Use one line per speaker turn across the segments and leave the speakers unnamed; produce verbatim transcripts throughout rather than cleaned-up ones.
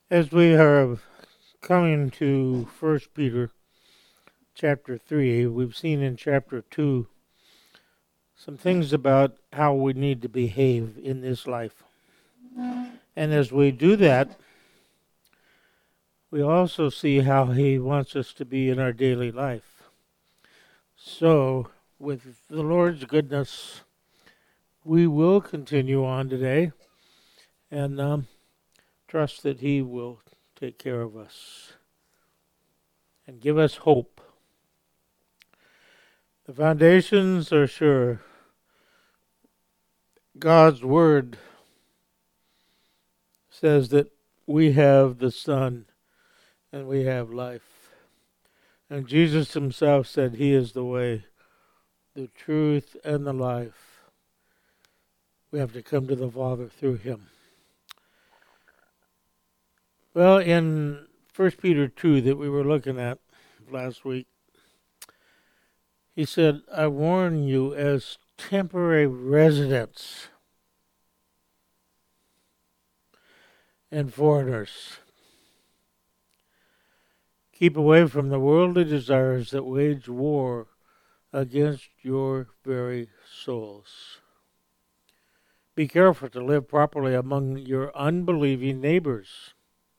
As we are coming to First Peter chapter three, we've seen in chapter two some things about how we need to behave in this life. And as we do that, we also see how he wants us to be in our daily life. So, with the Lord's goodness, we will continue on today and um, trust that he will take care of us and give us hope. The foundations are sure. God's word says that we have the Son and we have life. And Jesus himself said he is the way, the truth, and the life. We have to come to the Father through him. Well, in First Peter two that we were looking at last week, he said, I warn you as temporary residents and foreigners. Keep away from the worldly desires that wage war against your very souls. Be careful to live properly among your unbelieving neighbors.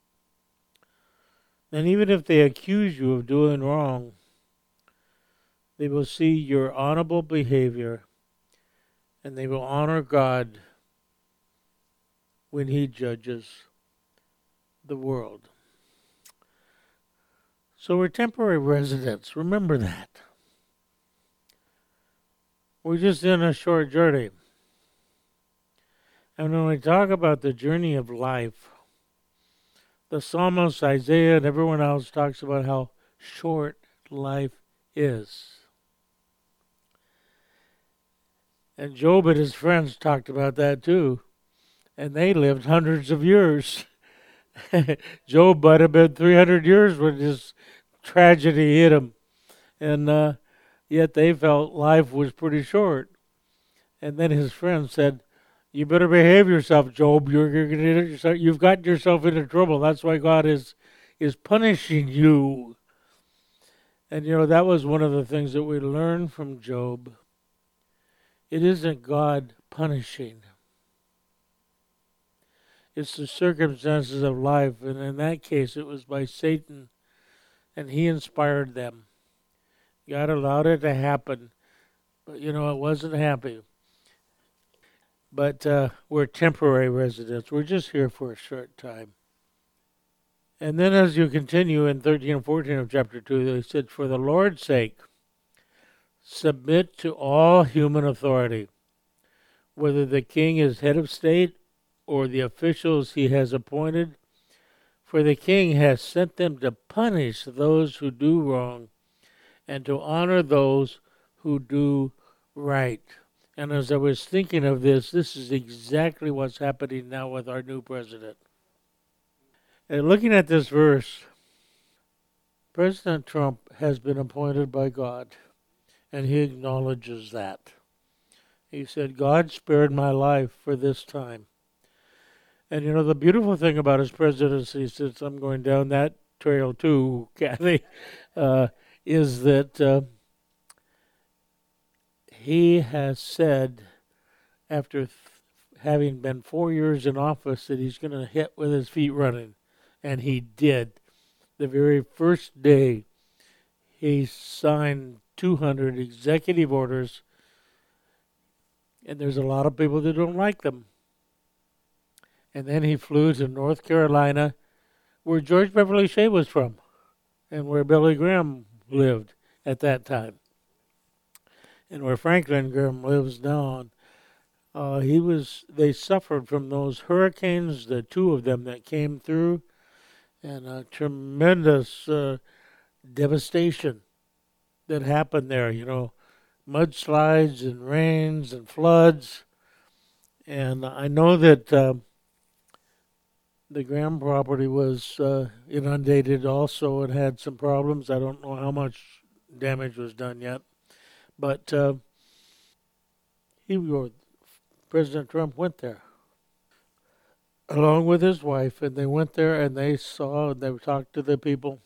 And even if they accuse you of doing wrong, they will see your honorable behavior and they will honor God when he judges the world. So we're temporary residents. Remember that. We're just in a short journey. And when we talk about the journey of life, the psalmist Isaiah and everyone else talks about how short life is. And Job and his friends talked about that too. And they lived hundreds of years. Job might have been three hundred years when his tragedy hit him. And uh, yet they felt life was pretty short. And then his friends said, you better behave yourself, Job. You're, you're gonna, you've gotten yourself into trouble. That's why God is is punishing you. And you know, that was one of the things that we learned from Job. It isn't God punishing. It's the circumstances of life. And in that case, it was by Satan. And he inspired them. God allowed it to happen. But, you know, it wasn't happy. But uh, we're temporary residents. We're just here for a short time. And then as you continue in thirteen and fourteen of chapter two, they said, for the Lord's sake, submit to all human authority, whether the king is head of state or the officials he has appointed, for the king has sent them to punish those who do wrong and to honor those who do right. And as I was thinking of this, this is exactly what's happening now with our new president. And looking at this verse, President Trump has been appointed by God, and he acknowledges that. He said, God spared my life for this time. And you know, the beautiful thing about his presidency, since I'm going down that trail too, Kathy, uh, is that uh, he has said, after th- having been four years in office, that he's going to hit with his feet running. And he did. The very first day, he signed two hundred executive orders, and there's a lot of people that don't like them. And then he flew to North Carolina, where George Beverly Shea was from, and where Billy Graham lived at that time, and where Franklin Graham lives now. Uh, he was. They suffered from those hurricanes, the two of them that came through, and a tremendous uh, devastation that happened there. You know, mudslides and rains and floods. And I know that uh, the Graham property was uh, inundated also and had some problems. I don't know how much damage was done yet. But uh, he, President Trump went there. along with his wife, and they went there and they saw and they talked to the people.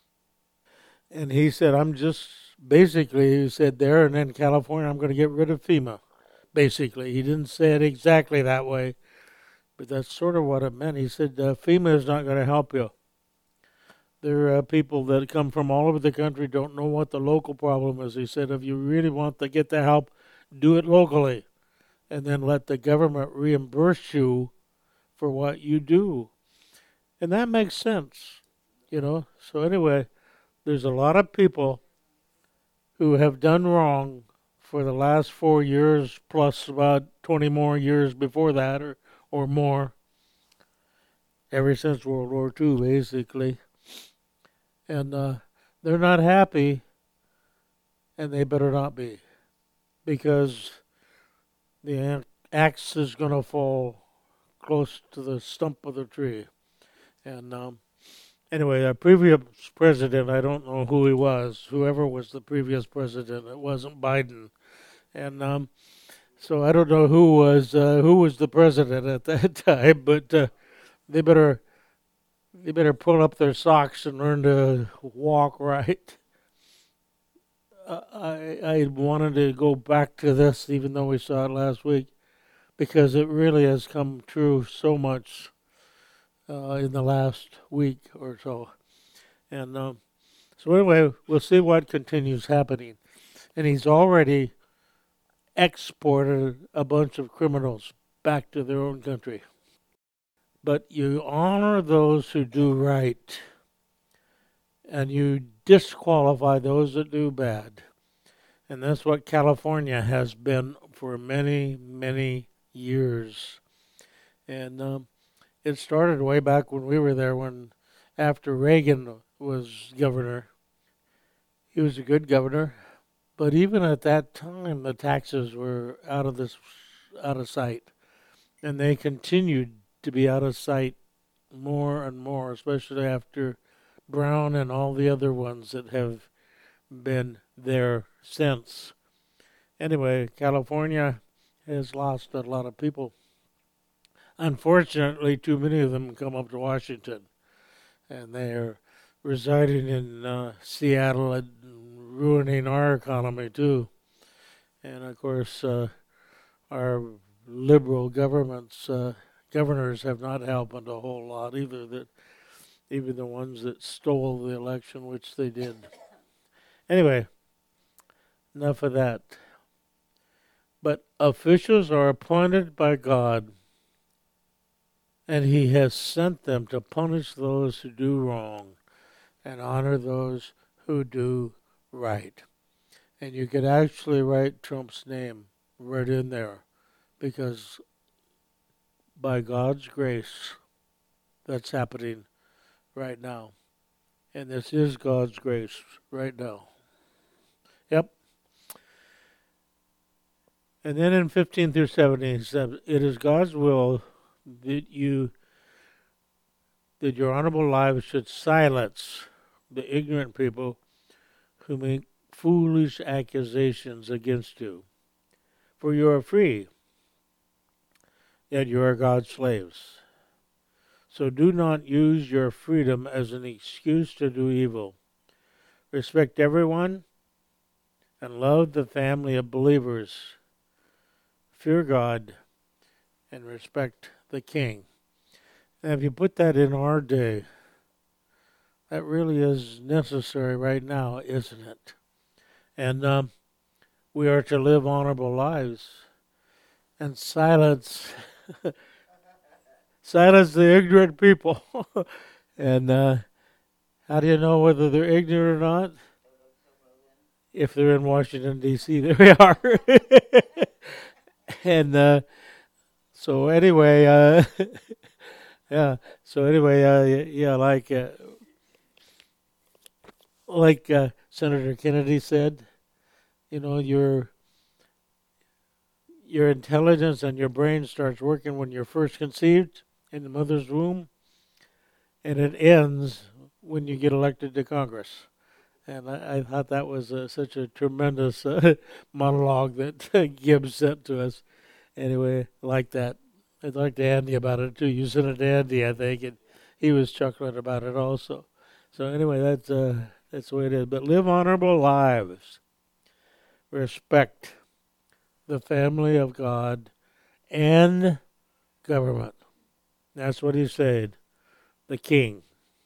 And he said, I'm just basically, he said, there and in California, I'm going to get rid of FEMA. Basically, he didn't say it exactly that way, but that's sort of what it meant. He said, uh, FEMA is not going to help you. There are people that come from all over the country, don't know what the local problem is. He said, if you really want to get the help, do it locally, and then let the government reimburse you for what you do. And that makes sense, you know. So anyway, there's a lot of people who have done wrong for the last four years, plus about twenty more years before that, or, or more, ever since World War Two, basically. And uh, they're not happy, and they better not be, because the axe is going to fall close to the stump of the tree. And um, anyway, the previous president, I don't know who he was, whoever was the previous president, it wasn't Biden. And um, so I don't know who was uh, who was the president at that time, but uh, they better they better pull up their socks and learn to walk right. Uh, I I wanted to go back to this, even though we saw it last week, because it really has come true so much uh, in the last week or so. And um, so anyway, we'll see what continues happening. And he's already exported a bunch of criminals back to their own country. But you honor those who do right, and you disqualify those that do bad. And that's what California has been for many, many years. And um, it started way back when we were there, when after Reagan was governor. He was a good governor, but even at that time, the taxes were out of this, out of sight, and they continued to be out of sight more and more, especially after Brown and all the other ones that have been there since. Anyway, California has lost a lot of people. Unfortunately, too many of them come up to Washington, and they are residing in uh, Seattle and ruining our economy too. And of course, uh, our liberal governments, uh, governors have not helped a whole lot either. That even the ones that stole the election, which they did. Anyway, enough of that. But officials are appointed by God, and He has sent them to punish those who do wrong and honor those who do right. And you could actually write Trump's name right in there, because by God's grace, that's happening right now. And this is God's grace right now. Yep. And then in fifteen through seventeen, it says, it is God's will that you, that your honorable lives should silence the ignorant people who make foolish accusations against you. For you are free, yet you are God's slaves. So do not use your freedom as an excuse to do evil. Respect everyone and love the family of believers. Fear God and respect the king. And if you put that in our day, that really is necessary right now, isn't it? And um, we are to live honorable lives and silence silence the ignorant people. And uh, how do you know whether they're ignorant or not? If they're in Washington, D C, there we are. And uh, so anyway, uh, yeah. So anyway, uh, yeah, like uh, like uh, Senator Kennedy said, you know, your your intelligence and your brain starts working when you're first conceived in the mother's womb, and it ends when you get elected to Congress. And I, I thought that was uh, such a tremendous uh, monologue that Gibbs sent to us. Anyway, like that. I talked to Andy about it too. You sent it to Andy, I think, and he was chuckling about it also. So anyway, that's uh, that's the way it is. But live honorable lives. Respect the family of God and government. That's what he said, the king.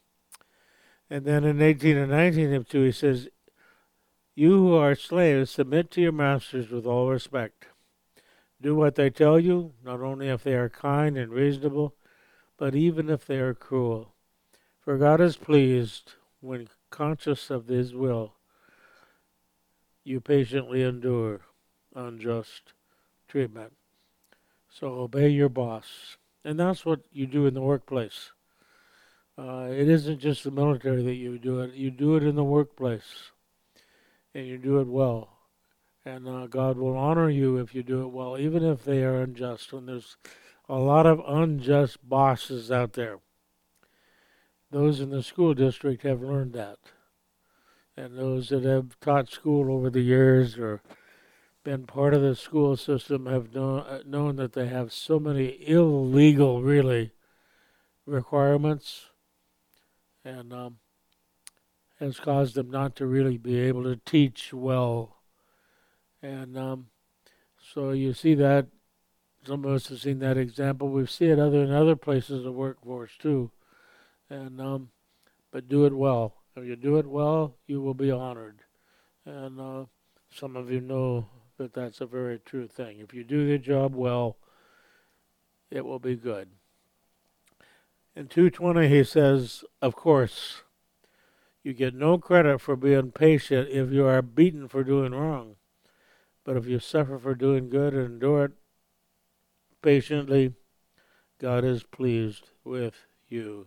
And then in eighteen and nineteen of two, he says, you who are slaves, submit to your masters with all respect. Do what they tell you, not only if they are kind and reasonable, but even if they are cruel. For God is pleased when, conscious of his will, you patiently endure unjust treatment. So obey your boss. And that's what you do in the workplace. Uh, it isn't just the military that you do it. You do it in the workplace. And you do it well. And uh, God will honor you if you do it well, even if they are unjust. And there's a lot of unjust bosses out there. Those in the school district have learned that. And those that have taught school over the years or been part of the school system have known, uh, known that they have so many illegal, really, requirements, and um, has caused them not to really be able to teach well. And um, so you see that. Some of us have seen that example. We see it other in other places of workforce too. And um, but do it well. If you do it well, you will be honored. And uh, some of you know that that's a very true thing. If you do the job well, it will be good. In two twenty, he says, of course, you get no credit for being patient if you are beaten for doing wrong. But if you suffer for doing good and endure it patiently, God is pleased with you.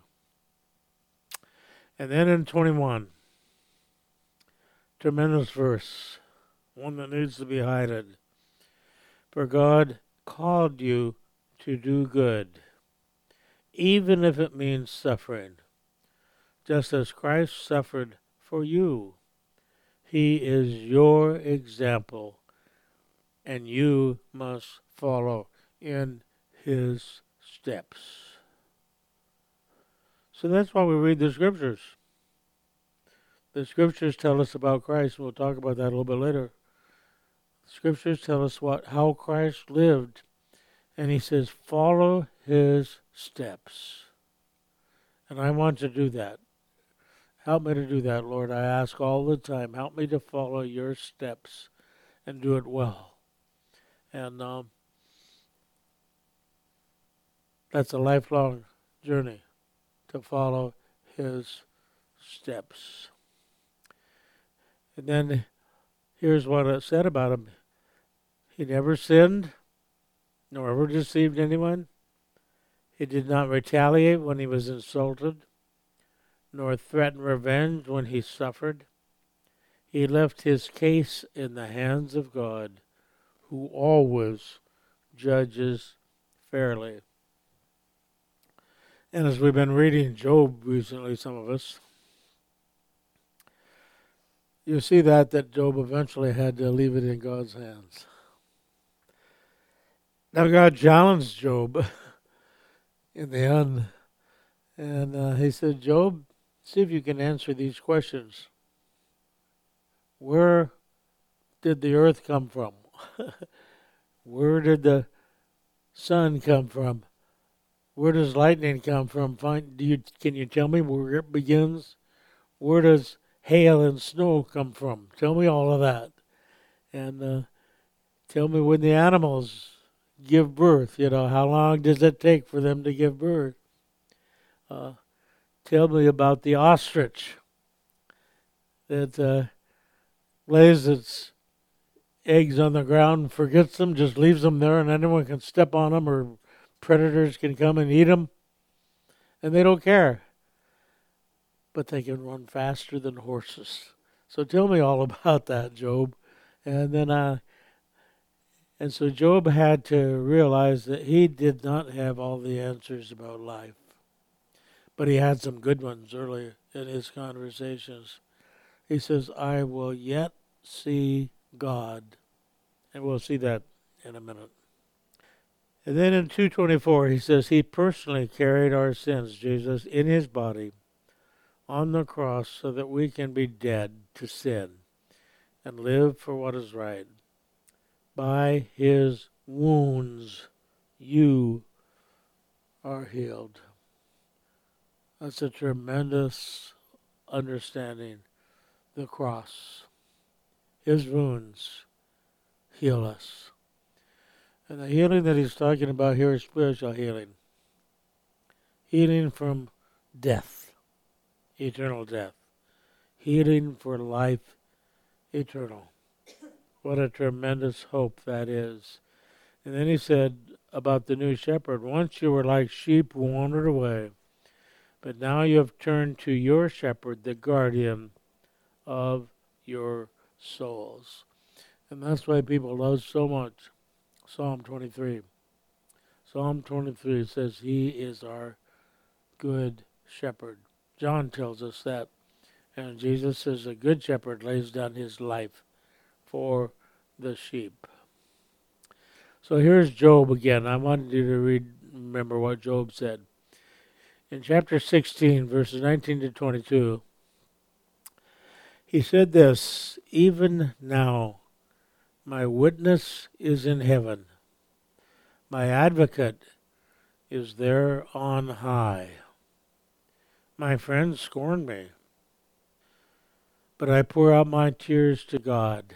And then in twenty-one, tremendous verse, one that needs to be highlighted. For God called you to do good, even if it means suffering, just as Christ suffered for you. He is your example, and you must follow in his steps. So that's why we read the scriptures. The scriptures tell us about Christ. We'll talk about that a little bit later. The scriptures tell us what how Christ lived. And he says, follow his steps. And I want to do that. Help me to do that, Lord. I ask all the time. Help me to follow your steps and do it well. And um, that's a lifelong journey to follow his steps. And then here's what it said about him. He never sinned, nor ever deceived anyone. He did not retaliate when he was insulted, nor threaten revenge when he suffered. He left his case in the hands of God, who always judges fairly. And as we've been reading Job recently, some of us, you see that, that Job eventually had to leave it in God's hands. Now God challenged Job in the end, and uh, he said, Job, see if you can answer these questions. Where did the earth come from? Where did the sun come from? Where does lightning come from? Find, do you, can you tell me where it begins? Where does hail and snow come from? Tell me all of that. And uh, tell me when the animals give birth. You know, how long does it take for them to give birth? Uh, tell me about the ostrich that uh, lays its eggs on the ground, forgets them, just leaves them there, and anyone can step on them or predators can come and eat them, and they don't care. But they can run faster than horses. So tell me all about that, Job. And then, uh, and so Job had to realize that he did not have all the answers about life, but he had some good ones early in his conversations. He says, I will yet see God. And we'll see that in a minute. And then in two twenty-four, he says, he personally carried our sins, Jesus, in his body on the cross so that we can be dead to sin and live for what is right. By his wounds, you are healed. That's a tremendous understanding. The cross. His wounds heal us. And the healing that he's talking about here is spiritual healing. Healing from death, eternal death. Healing for life eternal. What a tremendous hope that is. And then he said about the new shepherd, once you were like sheep who wandered away, but now you have turned to your shepherd, the guardian of your souls. And that's why people love so much Psalm twenty-three. Psalm twenty-three says he is our good shepherd. John tells us that. And Jesus says a good shepherd lays down his life for the sheep. So here's Job again. I wanted you to read, remember what Job said. In chapter sixteen, verses nineteen to twenty-two, he said this, even now my witness is in heaven. My advocate is there on high. My friends scorn me, but I pour out my tears to God.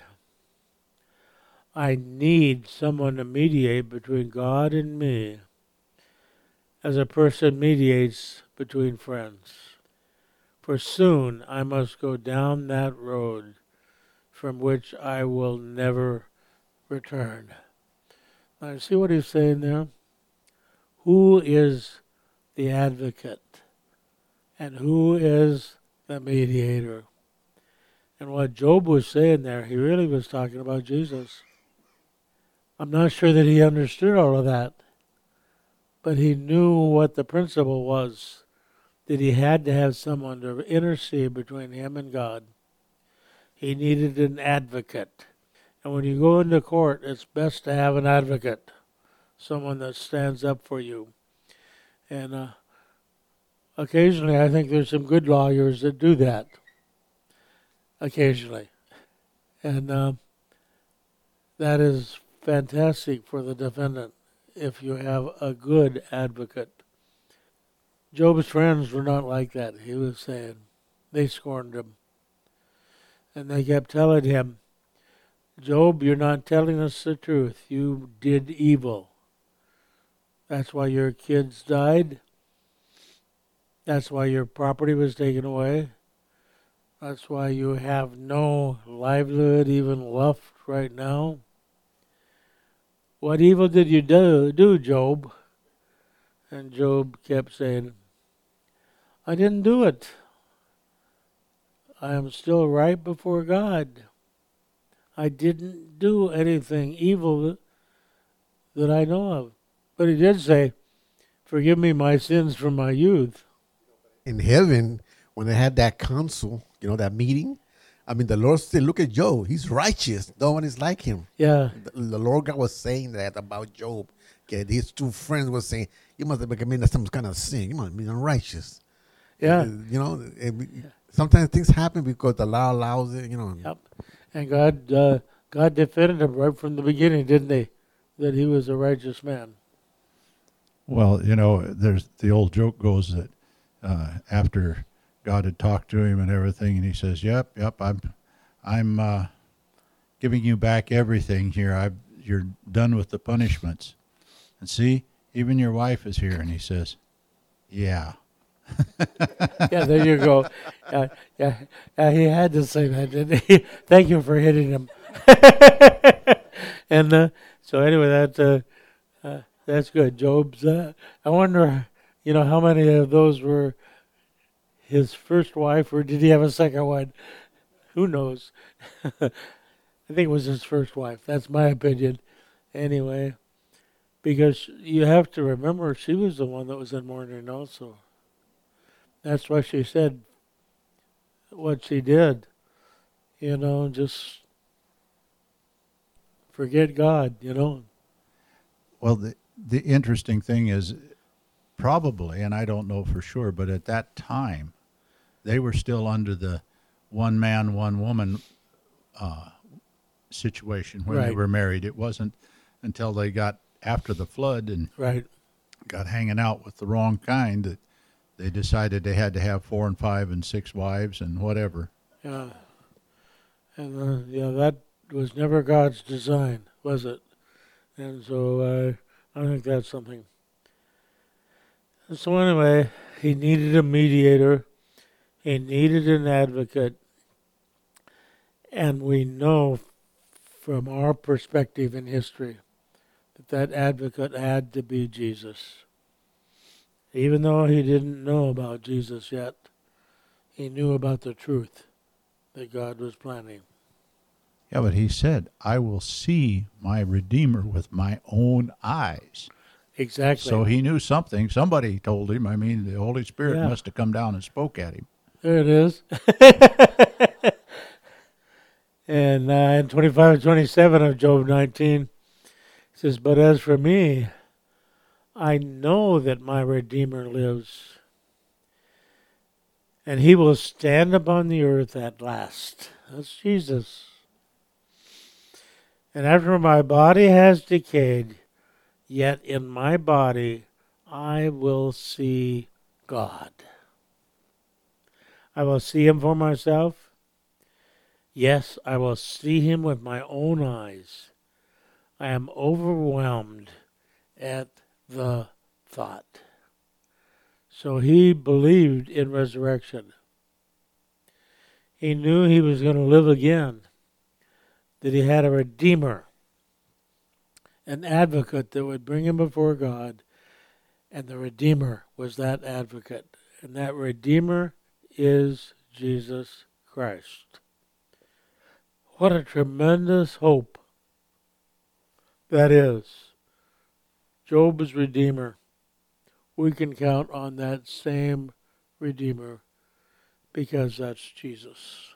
I need someone to mediate between God and me, as a person mediates between friends. For soon I must go down that road from which I will never return. Now, see what he's saying there? Who is the advocate? And who is the mediator? And what Job was saying there, he really was talking about Jesus. I'm not sure that he understood all of that, but he knew what the principle was, that he had to have someone to intercede between him and God. He needed an advocate. And when you go into court, it's best to have an advocate, someone that stands up for you. And uh, occasionally, I think there's some good lawyers that do that. Occasionally. And uh, that is fantastic for the defendant if you have a good advocate. Job's friends were not like that, he was saying. They scorned him. And they kept telling him, Job, you're not telling us the truth. You did evil. That's why your kids died. That's why your property was taken away. That's why you have no livelihood even left right now. What evil did you do, do, Job? And Job kept saying, I didn't do it. I am still right before God. I didn't do anything evil that I know of. But he did say, forgive me my sins from my youth.
In heaven, when they had that council, you know, that meeting, I mean, the Lord said, look at Job. He's righteous. No one is like him.
Yeah.
The, the Lord God was saying that about Job. Okay, these two friends were saying, you must have been committing some kind of sin. You must be unrighteous.
Yeah.
Uh, you know, it, sometimes things happen because the law allows it, you know.
Yep. And God, uh, God defended him right from the beginning, didn't he? That he was a righteous man.
Well, you know, there's the old joke goes that uh, after God had talked to him and everything, and he says, "Yep, yep, I'm, I'm uh, giving you back everything here. I, you're done with the punishments, and see, even your wife is here." And he says, "Yeah."
Yeah, there you go. Uh, yeah, uh, he had to say that, didn't he? Thank you for hitting him. And uh, so anyway, that uh, uh, that's good. Job's. Uh, I wonder, you know, how many of those were his first wife, or did he have a second one? Who knows? I think it was his first wife. That's my opinion. Anyway, because you have to remember, she was the one that was in mourning also. That's why she said what she did. You know, just forget God, you know.
Well, the, the interesting thing is probably, and I don't know for sure, but at that time, they were still under the one man, one woman uh, situation when they
Right.
were married. It wasn't until they got after the flood and
Right.
got hanging out with the wrong kind that they decided they had to have four and five and six wives and whatever.
Yeah. And uh, yeah, that was never God's design, was it? And so uh, I think that's something. And so anyway, he needed a mediator. He needed an advocate. And we know from our perspective in history that that advocate had to be Jesus. Even though he didn't know about Jesus yet, he knew about the truth that God was planning.
Yeah, but he said, I will see my Redeemer with my own eyes.
Exactly.
So he knew something. Somebody told him. I mean, the Holy Spirit
Yeah.
must have come down and spoke at him.
There it is. And uh, in twenty-five and twenty-seven of Job nineteen, it says, but as for me, I know that my Redeemer lives, and he will stand upon the earth at last. That's Jesus. And after my body has decayed, yet in my body I will see God. I will see him for myself. Yes, I will see him with my own eyes. I am overwhelmed at the thought. So he believed in resurrection. He knew he was going to live again, that he had a Redeemer, an advocate that would bring him before God, and the Redeemer was that advocate. And that Redeemer is Jesus Christ. What a tremendous hope that is. Job's Redeemer. We can count on that same Redeemer because that's Jesus.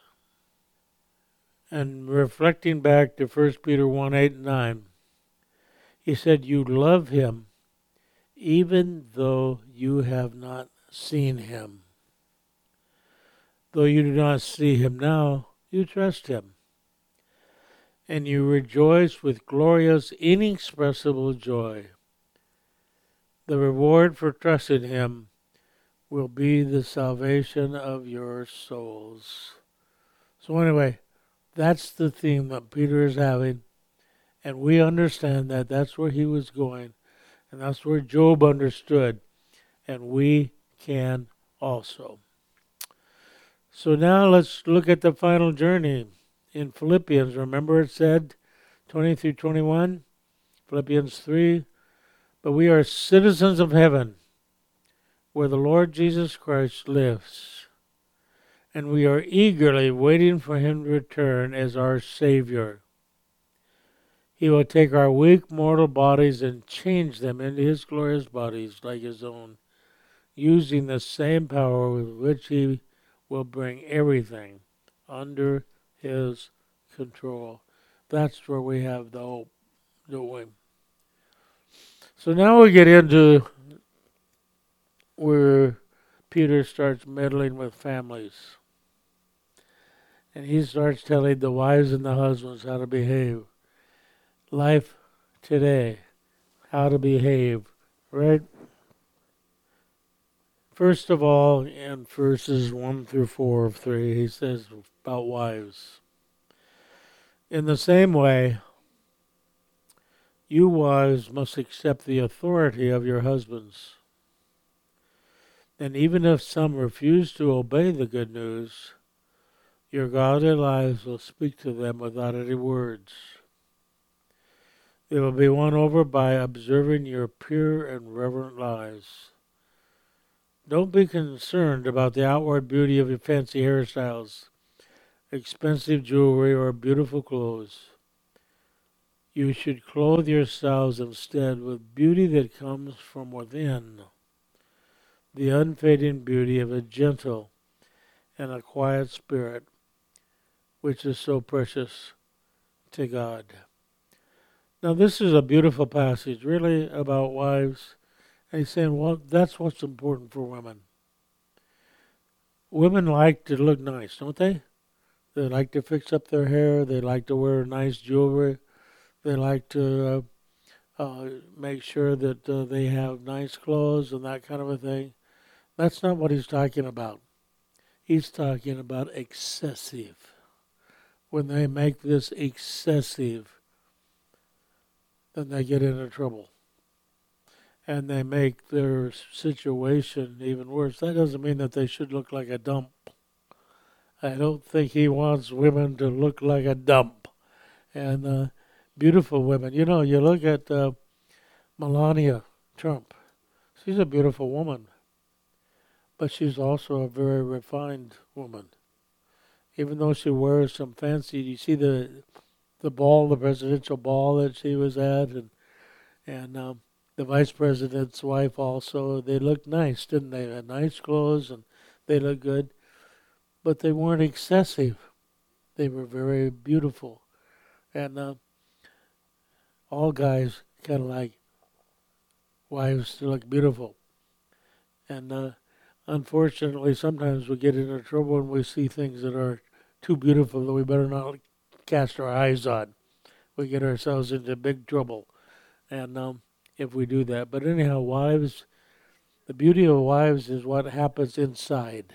And reflecting back to First Peter one, eight and nine, he said, you love him even though you have not seen him. Though you do not see him now, you trust him. And you rejoice with glorious, inexpressible joy. The reward for trusting him will be the salvation of your souls. So anyway, that's the theme that Peter is having. And we understand that that's where he was going. And that's where Job understood. And we can also. So now let's look at the final journey in Philippians. Remember it said twenty through twenty-one, Philippians three, but we are citizens of heaven where the Lord Jesus Christ lives, and we are eagerly waiting for him to return as our Savior. He will take our weak mortal bodies and change them into his glorious bodies like his own, using the same power with which he will bring everything under his control. That's where we have the hope, don't we? So now we get into where Peter starts meddling with families. And he starts telling the wives and the husbands how to behave. Life today, how to behave, right? First of all, in verses one through four of three, he says about wives. In the same way, you wives must accept the authority of your husbands. And even if some refuse to obey the good news, your godly lives will speak to them without any words. They will be won over by observing your pure and reverent lives. Don't be concerned about the outward beauty of your fancy hairstyles, expensive jewelry, or beautiful clothes. You should clothe yourselves instead with beauty that comes from within, the unfading beauty of a gentle and a quiet spirit, which is so precious to God. Now, this is a beautiful passage, really, about wives. And he's saying, well, that's what's important for women. Women like to look nice, don't they? They like to fix up their hair. They like to wear nice jewelry. They like to uh, uh, make sure that uh, they have nice clothes and that kind of a thing. That's not what he's talking about. He's talking about excessive. When they make this excessive, then they get into trouble. And they make their situation even worse. That doesn't mean that they should look like a dump. I don't think he wants women to look like a dump. And uh, beautiful women. You know, you look at uh, Melania Trump. She's a beautiful woman. But she's also a very refined woman. Even though she wears some fancy, you see the the ball, the presidential ball that she was at, and and um, the vice president's wife also. They looked nice, didn't they? They had nice clothes and they looked good, but they weren't excessive. They were very beautiful, and uh, all guys kind of like wives to look beautiful, and uh, unfortunately, sometimes we get into trouble when we see things that are too beautiful that we better not cast our eyes on. We get ourselves into big trouble, and um, if we do that. But anyhow, wives, the beauty of wives is what happens inside,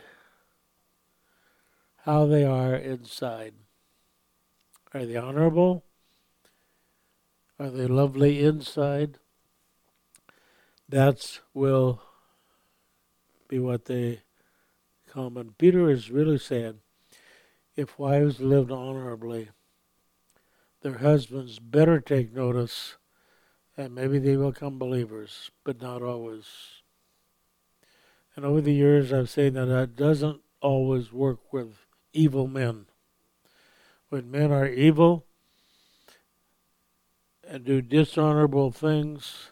how they are inside. Are they honorable? Are they lovely inside? That's will be what they come. And Peter is really saying, if wives lived honorably, their husbands better take notice, and maybe they will become believers, but not always. And over the years, I've seen that that doesn't always work with evil men. When men are evil and do dishonorable things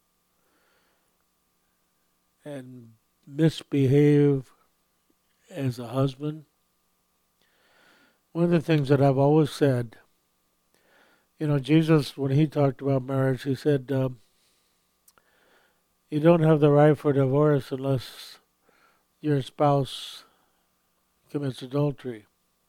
and misbehave as a husband, one of the things that I've always said, you know, Jesus, when he talked about marriage, he said, um, you don't have the right for divorce unless your spouse commits adultery.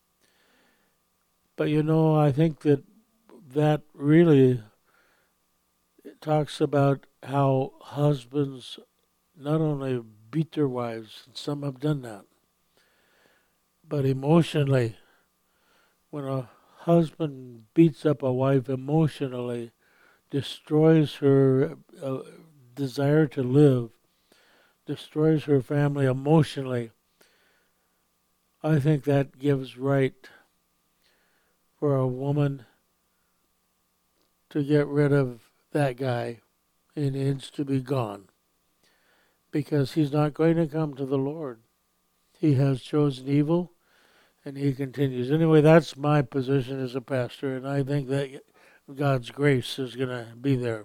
But, you know, I think that that really talks about how husbands not only beat their wives, and some have done that, but emotionally, when a husband beats up a wife emotionally, destroys her uh, desire to live, destroys her family emotionally, I think that gives right for a woman to get rid of that guy. He needs to be gone, because he's not going to come to the Lord. He has chosen evil, and he continues. Anyway, that's my position as a pastor, and I think that God's grace is going to be there.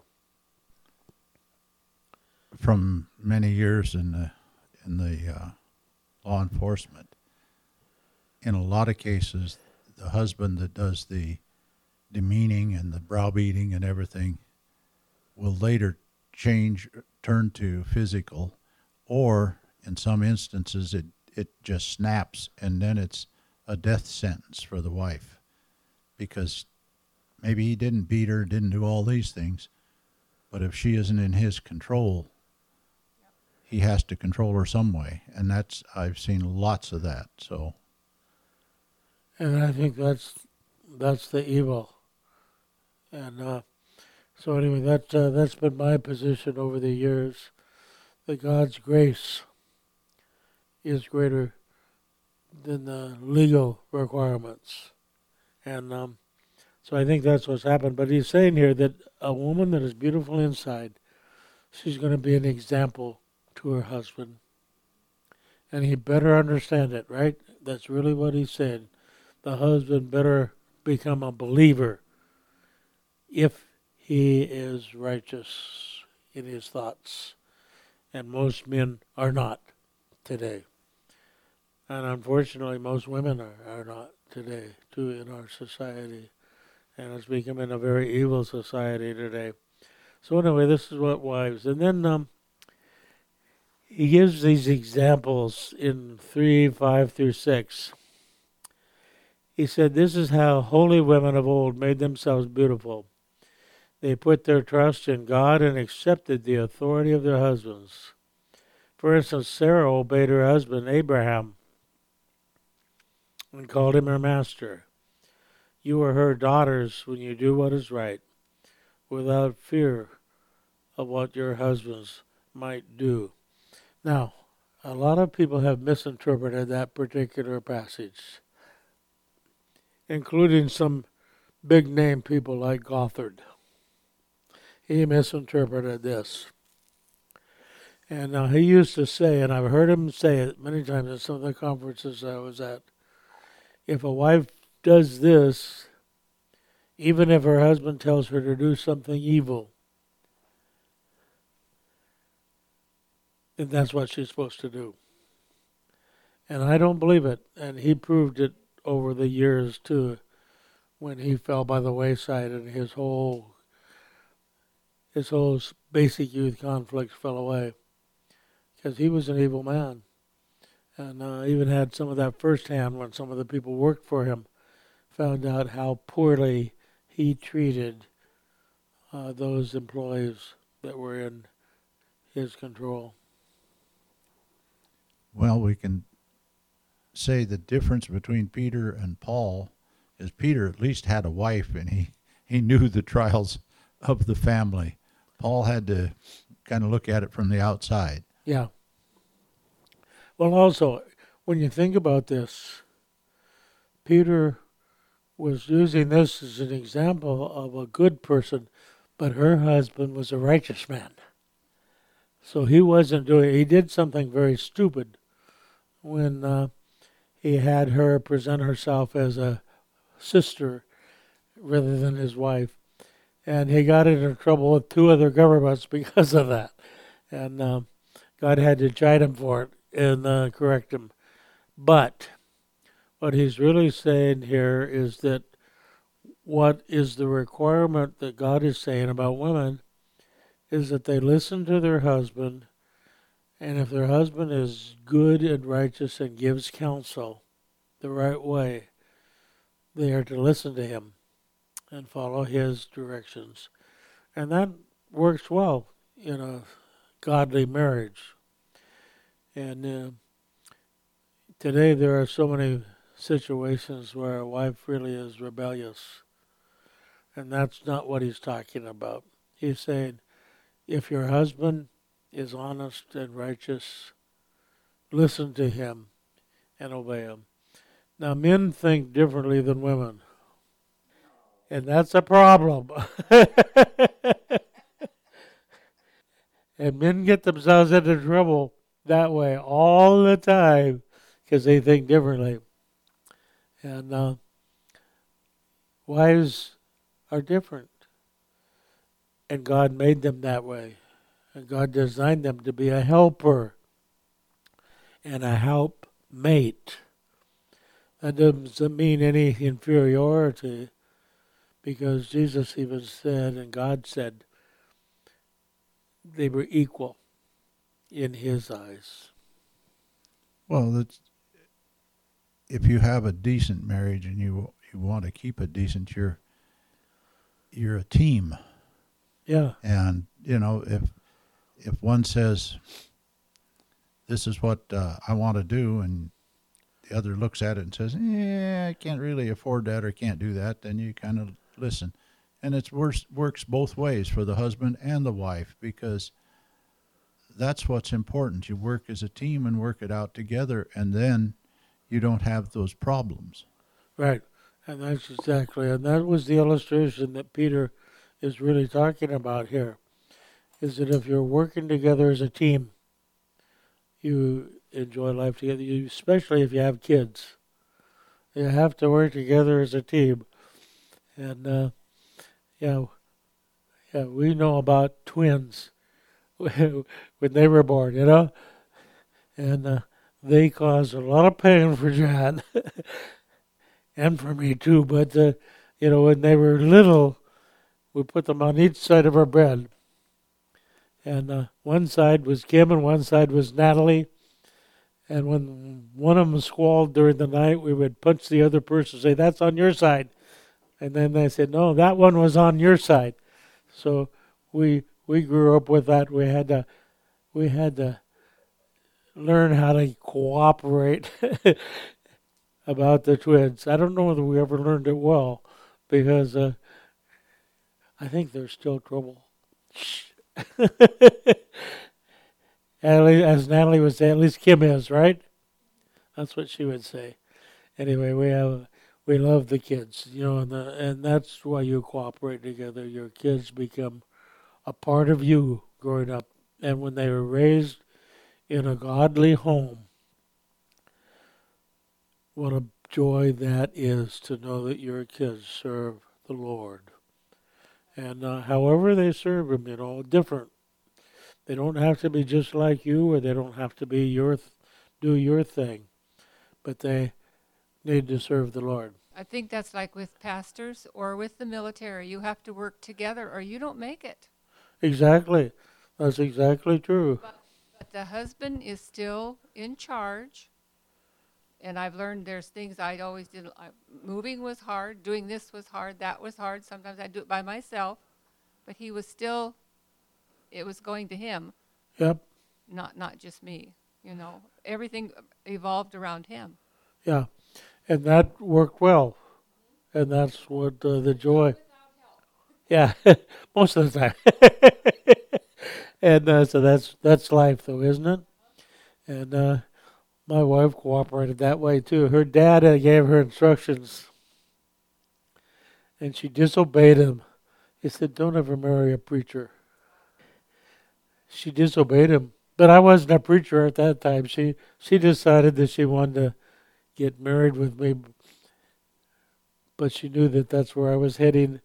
From many years in the in the uh, law enforcement, in a lot of cases, the husband that does the demeaning and the browbeating and everything will later change, turn to physical, or in some instances it, it just snaps, and then it's a death sentence for the wife, because maybe he didn't beat her, didn't do all these things, but if she isn't in his control, he has to control her some way, and that's, I've seen lots of that. So,
and I think that's that's the evil. And uh, so anyway, that uh, that's been my position over the years. That God's grace is greater than the legal requirements, and um, so I think that's what's happened. But he's saying here that a woman that is beautiful inside, she's going to be an example to her husband, and he better understand it, right? That's really what he said. The husband better become a believer if he is righteous in his thoughts, and most men are not today. And unfortunately, most women are, are not today, too, in our society. And it's becoming a very evil society today. So anyway, this is what wives. And then um, he gives these examples in three, five through six. He said, this is how holy women of old made themselves beautiful. They put their trust in God and accepted the authority of their husbands. For instance, Sarah obeyed her husband Abraham and called him her master. You are her daughters when you do what is right, without fear of what your husbands might do. Now, a lot of people have misinterpreted that particular passage, including some big-name people like Gothard. He misinterpreted this. And uh, he used to say, and I've heard him say it many times at some of the conferences I was at, if a wife does this, even if her husband tells her to do something evil, then that's what she's supposed to do. And I don't believe it. And he proved it over the years, too, when he fell by the wayside and his whole his whole basic youth conflicts fell away. Because he was an evil man. And uh, even had some of that firsthand when some of the people worked for him found out how poorly he treated uh, those employees that were in his control.
Well, we can say the difference between Peter and Paul is Peter at least had a wife and he, he knew the trials of the family. Paul had to kind of look at it from the outside.
Yeah. Well, also, when you think about this, Peter was using this as an example of a good person, but her husband was a righteous man. So he wasn't doing, he did something very stupid when uh, he had her present herself as a sister rather than his wife. And he got into trouble with two other governments because of that. And uh, God had to chide him for it and uh, correct him. But what he's really saying here is that what is the requirement that God is saying about women is that they listen to their husband, and if their husband is good and righteous and gives counsel the right way, they are to listen to him and follow his directions. And that works well in a godly marriage. And uh, today there are so many situations where a wife really is rebellious. And that's not what he's talking about. He's saying, if your husband is honest and righteous, listen to him and obey him. Now, men think differently than women. And that's a problem. And men get themselves into trouble that way all the time because they think differently. And uh, wives are different. And God made them that way. And God designed them to be a helper and a helpmate. That doesn't mean any inferiority, because Jesus even said, and God said, they were equal in his eyes.
Well, that's, if you have a decent marriage and you you want to keep it decent, you're you're a team.
Yeah.
And you know, if if one says, "This is what uh, I want to do," and the other looks at it and says, "Yeah, I can't really afford that or can't do that," then you kind of listen. And it works both ways for the husband and the wife, because that's what's important. You work as a team and work it out together, and then you don't have those problems.
Right. And that's exactly, and that was the illustration that Peter is really talking about here, is that if you're working together as a team, you enjoy life together, you, especially if you have kids. You have to work together as a team. And, uh, yeah, yeah, we know about twins when they were born, you know? And uh, they caused a lot of pain for John. And for me too, but uh, You know, when they were little, we put them on each side of our bed. And uh, one side was Kim and one side was Natalie. And when one of them squalled during the night, we would punch the other person and say, that's on your side. And then they said, no, that one was on your side. So we we grew up with that. We had to we had to learn how to cooperate about the twins. I don't know whether we ever learned it well, because uh, I think there's still trouble. As Natalie would say, at least Kim is, right? That's what she would say. Anyway, we have we love the kids, you know, and the, and that's why you cooperate together. Your kids become a part of you growing up, and when they were raised in a godly home, what a joy that is to know that your kids serve the Lord, and uh, however they serve Him, you know, different. They don't have to be just like you, or they don't have to be your th- do your thing, but they need to serve the Lord.
I think that's like with pastors or with the military. You have to work together or you don't make it.
Exactly. That's exactly true.
But, but the husband is still in charge. And I've learned there's things I always did. I, moving was hard. Doing this was hard. That was hard. Sometimes I'd do it by myself. But he was still, it was going to him.
Yep.
Not not just me. You know, everything evolved around him.
Yeah. And that worked well. And that's what uh, the joy. Yeah, most of the time. And uh, so that's that's life, though, isn't it? And uh, my wife cooperated that way, too. Her dad uh, gave her instructions, and she disobeyed him. He said, don't ever marry a preacher. She disobeyed him. But I wasn't a preacher at that time. She She decided that she wanted to get married with me, but she knew that that's where I was heading.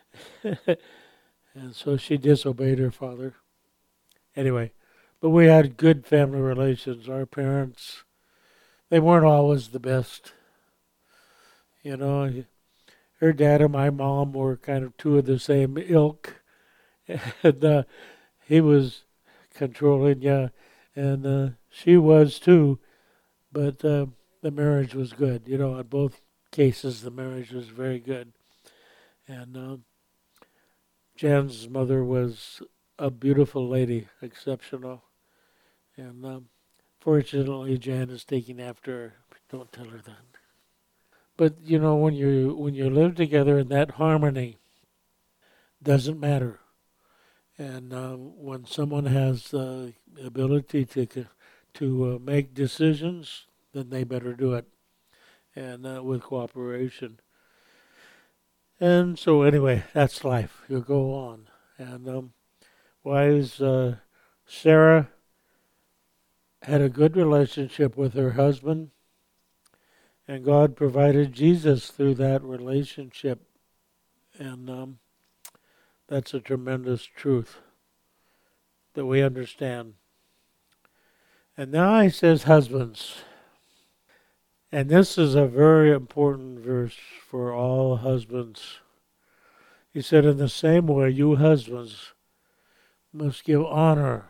And so she disobeyed her father. Anyway, but we had good family relations. Our parents, they weren't always the best. You know, her dad and my mom were kind of two of the same ilk. And uh, he was controlling, yeah, and uh, she was too. But uh, the marriage was good. You know, in both cases, the marriage was very good. And uh, Jan's mother was a beautiful lady, exceptional. And um, fortunately, Jan is taking after her. Don't tell her that. But you know, when you when you live together in that harmony, doesn't matter. And uh, when someone has uh, the ability to to uh, make decisions, then they better do it, and uh, with cooperation. And so anyway, that's life. You go on. And um, wise uh, Sarah had a good relationship with her husband, and God provided Jesus through that relationship. And um, that's a tremendous truth that we understand. And now he says, husbands. And this is a very important verse for all husbands. He said, in the same way, you husbands must give honor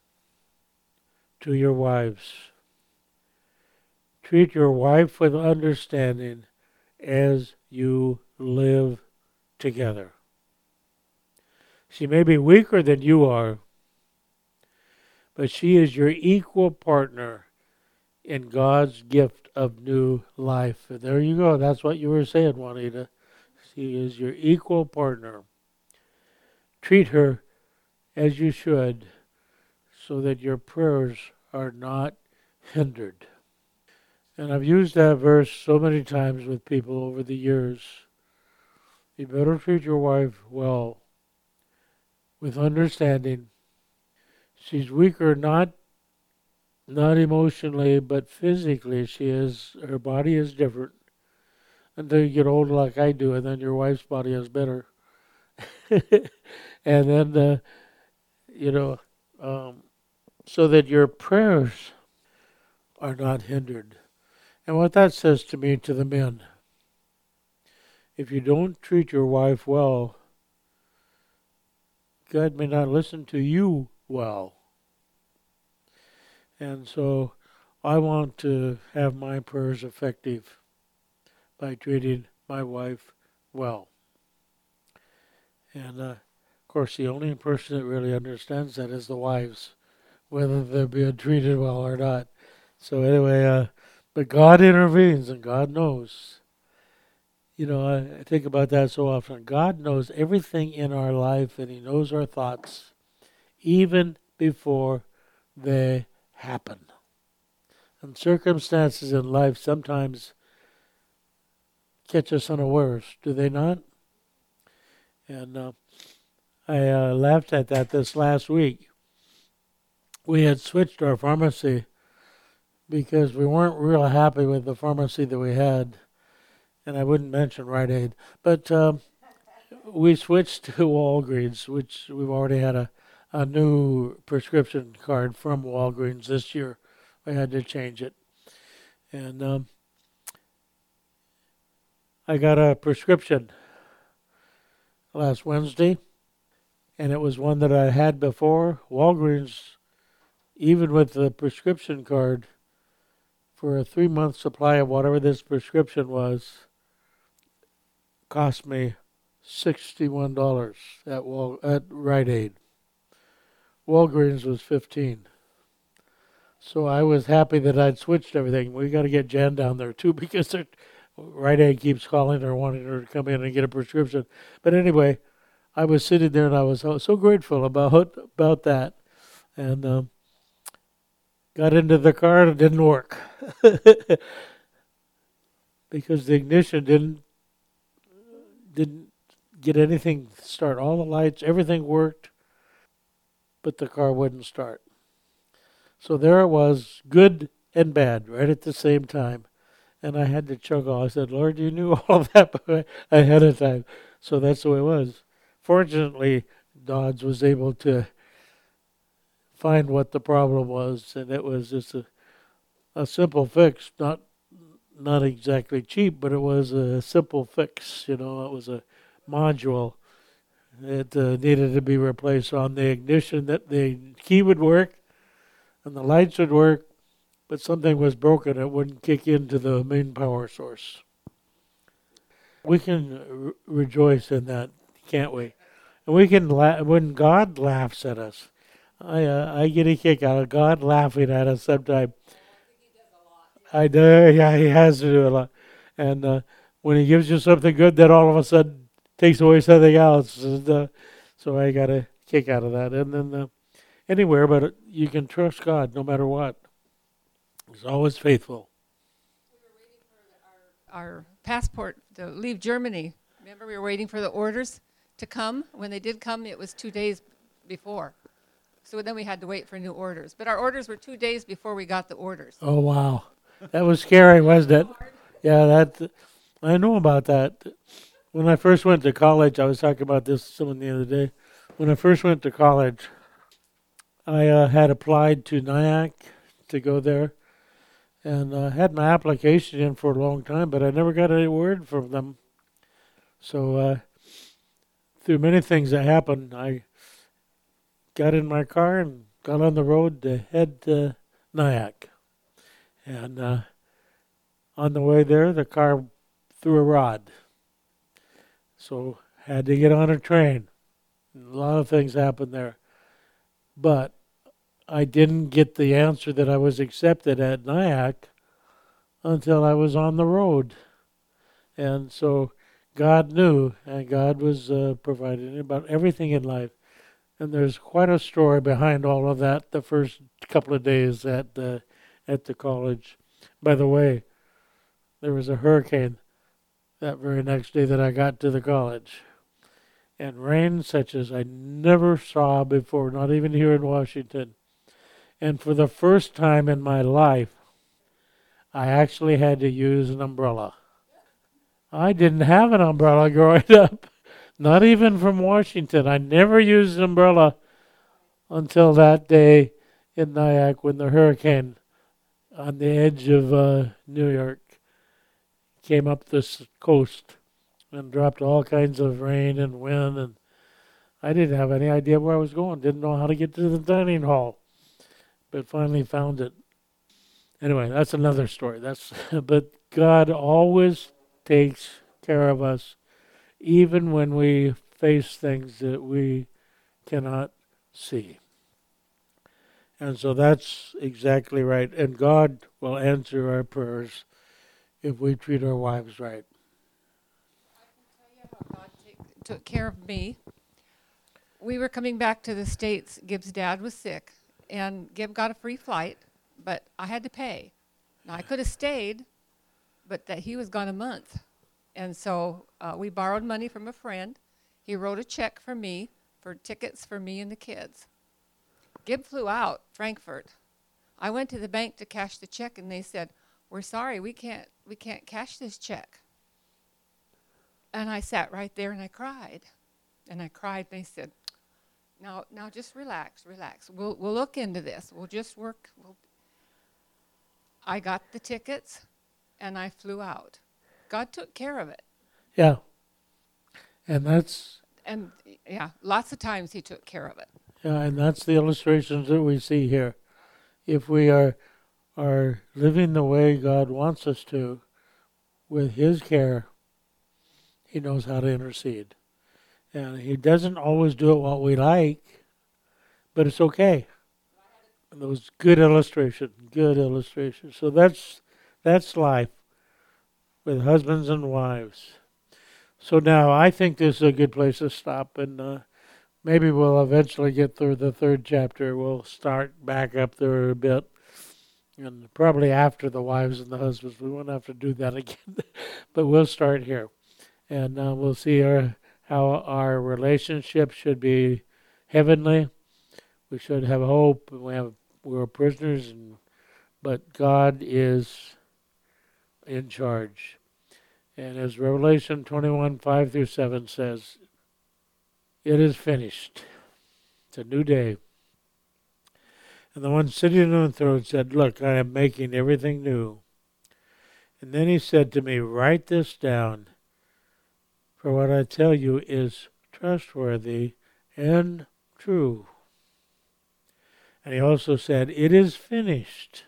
to your wives. Treat your wife with understanding as you live together. She may be weaker than you are, but she is your equal partner in God's gift of new life. And there you go. That's what you were saying, Juanita. She is your equal partner. Treat her as you should, so that your prayers are not hindered. And I've used that verse so many times with people over the years. You better treat your wife well, with understanding. She's weaker, not not emotionally, but physically. She is. Her body is different until you get old, like I do, and then your wife's body is better. And then, uh, you know, um, so that your prayers are not hindered. And what that says to me, to the men, if you don't treat your wife well, God may not listen to you well. And so I want to have my prayers effective by treating my wife well. And uh, of course, the only person that really understands that is the wives, whether they're being treated well or not. So anyway, uh, but God intervenes and God knows. You know, I, I think about that so often. God knows everything in our life, and He knows our thoughts even before they happen. And circumstances in life sometimes catch us unawares, do they not? And uh, I uh, laughed at that this last week. We had switched our pharmacy because we weren't real happy with the pharmacy that we had. And I wouldn't mention Rite Aid. But um, we switched to Walgreens, which we've already had a, a new prescription card from Walgreens this year. I had to change it. And um, I got a prescription last Wednesday, and it was one that I had before. Walgreens, even with the prescription card, for a three-month supply of whatever this prescription was, cost me sixty-one dollars at Wal- at Rite Aid. Walgreens was fifteen dollars. So I was happy that I'd switched everything. We got to get Jan down there too because Rite Aid keeps calling her, wanting her to come in and get a prescription. But anyway, I was sitting there and I was so grateful about about that, and um, got into the car and it didn't work because the ignition didn't didn't get anything to start. All the lights, everything worked, but the car wouldn't start. So there it was, good and bad, right at the same time. And I had to chuckle. I said, Lord, you knew all of that ahead of time. So that's the way it was. Fortunately, Dodds was able to find what the problem was, and it was just a, a simple fix, not not exactly cheap, but it was a simple fix. You know, it was a module. It uh, needed to be replaced on the ignition. That the key would work, and the lights would work, but something was broken. It wouldn't kick into the main power source. We can re- rejoice in that, can't we? And we can la- when God laughs at us. I uh, I get a kick out of God laughing at us sometimes. I do, yeah, He has to do a lot. And uh, when He gives you something good, then all of a sudden takes away something else. And, uh, so I got a kick out of that. And then uh, anywhere, but you can trust God no matter what. He's always faithful.
We were waiting for our, our passport to leave Germany. Remember, we were waiting for the orders to come. When they did come, it was two days before. So then we had to wait for new orders. But our orders were two days before we got the orders.
Oh, wow. That was scary, wasn't it? Yeah, that I know about that. When I first went to college, I was talking about this to someone the other day. When I first went to college, I uh, had applied to NIAC to go there, and I uh, had my application in for a long time, but I never got any word from them. So uh, through many things that happened, I got in my car and got on the road to head to NIAC. And uh, on the way there, the car threw a rod. So had to get on a train. A lot of things happened there. But I didn't get the answer that I was accepted at NIAC until I was on the road. And so God knew, and God was uh, providing about everything in life. And there's quite a story behind all of that the first couple of days at the, at the college. By the way, there was a hurricane that very next day that I got to the college. And rain such as I never saw before, not even here in Washington. And for the first time in my life, I actually had to use an umbrella. I didn't have an umbrella growing up, not even from Washington. I never used an umbrella until that day in Nyack when the hurricane on the edge of uh, New York came up this coast. and dropped all kinds of rain and wind, and I didn't have any idea where I was going. Didn't know how to get to the dining hall, but finally found it. Anyway, that's another story. That's but God always takes care of us, even when we face things that we cannot see. And so that's exactly right. And God will answer our prayers if we treat our wives right.
God take, took care of me. We were coming back to the States. Gibb's dad was sick, and Gibb got a free flight, but I had to pay. Now, I could have stayed, but that he was gone a month. And so uh, we borrowed money from a friend. He wrote a check for me for tickets for me and the kids. Gibb flew out, Frankfurt. I went to the bank to cash the check, and they said, "We're sorry, we can't, we can't cash this check." And I sat right there and I cried. And I cried, and they said, now, now just relax, relax. We'll, we'll look into this. We'll just work. We'll. I got the tickets, and I flew out. God took care of it.
Yeah. And that's
And, yeah, lots of times he took care of it.
yeah, and that's the illustrations that we see here. If we are are living the way God wants us to, with His care, He knows how to intercede. And He doesn't always do it what we like, but it's okay. And those good illustration, good illustration. So that's that's life with husbands and wives. So now I think this is a good place to stop, and uh, maybe we'll eventually get through the third chapter. We'll start back up there a bit, and probably after the wives and the husbands. We won't have to do that again, but we'll start here, and uh, we'll see our, how our relationship should be heavenly. We should have hope, and we have we're prisoners, and but God is in charge. And as Revelation twenty-one, five through seven says, it is finished. It's a new day. And the one sitting on the throne said, look, I am making everything new. And then he said to me, write this down, for what I tell you is trustworthy and true. And he also said, it is finished.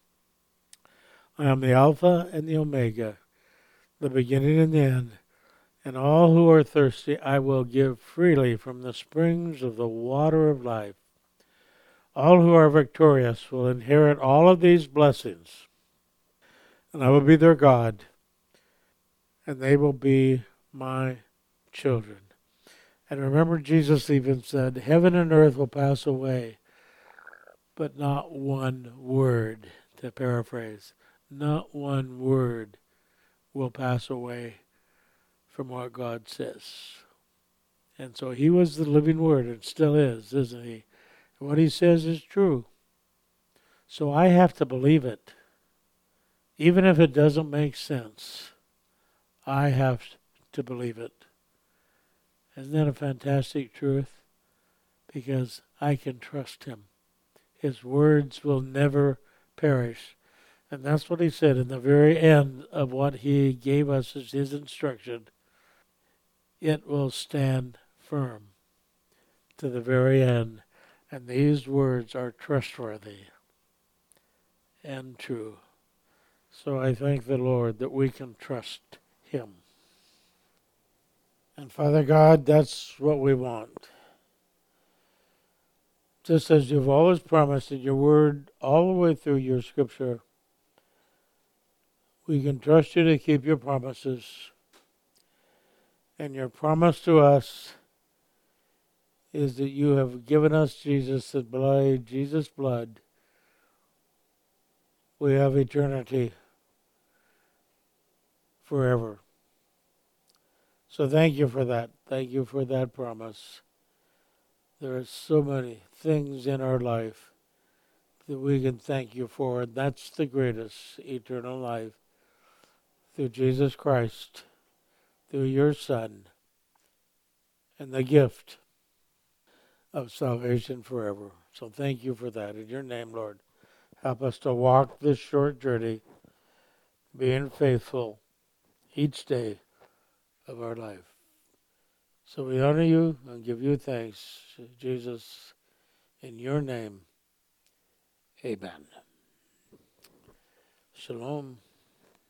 I am the Alpha and the Omega, the beginning and the end, and all who are thirsty I will give freely from the springs of the water of life. All who are victorious will inherit all of these blessings, and I will be their God, and they will be my children. And remember, Jesus even said, heaven and earth will pass away, but not one word, to paraphrase, not one word will pass away from what God says. And so he was the living word, and still is, isn't he? What he says is true. So I have to believe it. Even if it doesn't make sense, I have to believe it. Isn't that a fantastic truth? Because I can trust him. His words will never perish. And that's what he said in the very end of what he gave us as his instruction. It will stand firm to the very end. And these words are trustworthy and true. So I thank the Lord that we can trust him. And Father God, that's what we want. Just as you've always promised in your word all the way through your scripture, we can trust you to keep your promises. And your promise to us is that you have given us Jesus, that by Jesus' blood we have eternity forever. So thank you for that. Thank you for that promise. There are so many things in our life that we can thank you for, and that's the greatest, eternal life. Through Jesus Christ, through your Son, and the gift of salvation forever. So thank you for that. In your name, Lord, help us to walk this short journey, being faithful each day of our life. So we honor you and give you thanks, Jesus, in your name. Amen. Shalom.